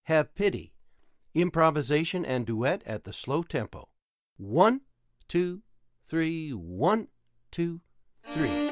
Have Pity. Improvisation and duet at the slow tempo. 1, 2, 3, 1, 2, 3.